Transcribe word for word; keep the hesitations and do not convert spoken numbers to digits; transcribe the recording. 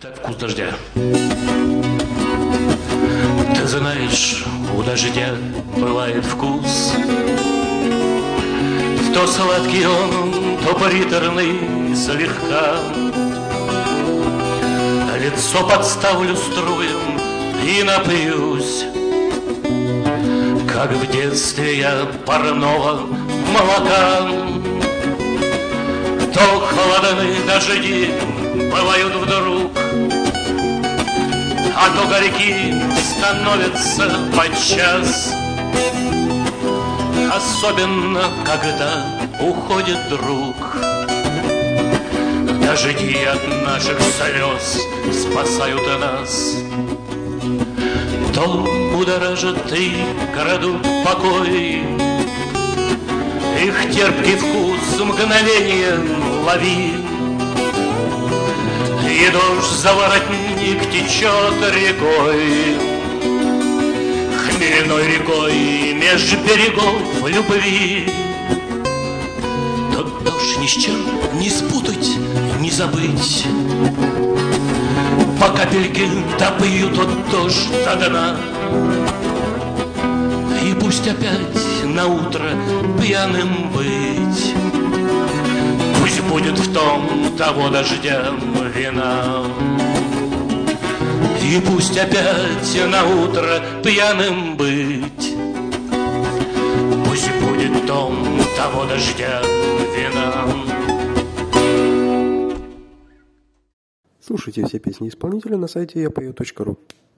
Так вкус дождя. Ты знаешь, у дождя бывает вкус. То сладкий он, то приторный слегка. Лицо подставлю струям и напьюсь, как в детстве я парного молока. То холодные дожди бывают вдруг, а то горьки становятся подчас. Особенно, когда уходит друг. Дожди от наших слез спасают нас. То будоражит и крадут покой. Их терпкий вкус мгновеньем лови. И дождь за воротник течет рекой, хмельной рекой меж берегов любви. Тот дождь ни с чем не спутать, не забыть. По капельке допью тот дождь до дна. И пусть опять на утро пьяным быть, пусть будет в том того дождя вина. И пусть опять на утро пьяным быть, пусть будет в том того дождя вина. Слушайте все песни исполнителя на сайте я пою точка ру.